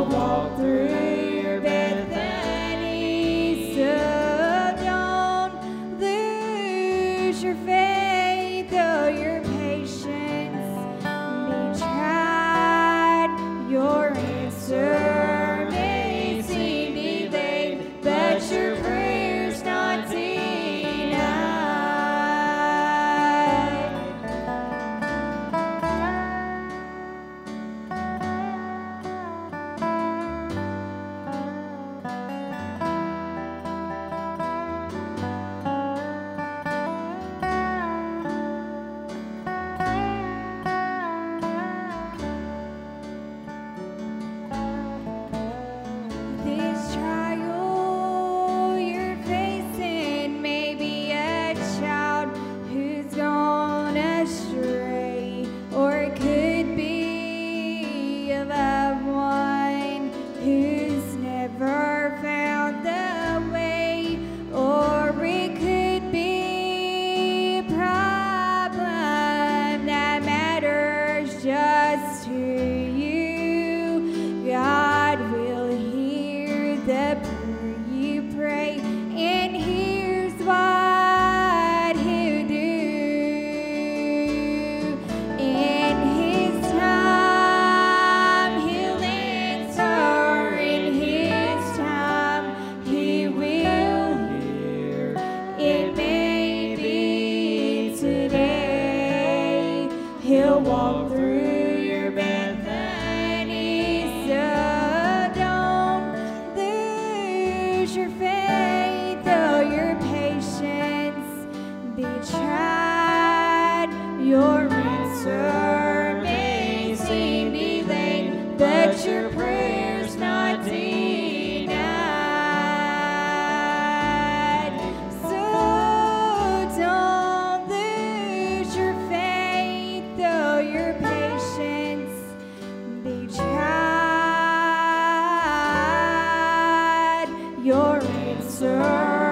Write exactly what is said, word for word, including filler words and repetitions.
He'll walk through your Bethany. So don't lose your faith, though your patience be tried. Your answer may seem delayed, but your prayer's not denied. This trial you're facing may be a child who's gone astray, or it could be a loved one who's never found the way, or it could be a problem that matters just to you. God will hear the prayer you pray, and here's what He'll do. In His time, He'll answer. In His time, He will hear. It may be today. He'll walk through your Bethany. So don't lose your faith, though your patience be tried. Your answer may seem delayed, but your prayer's not denied. So don't lose your faith, though your patience be tried. Your answer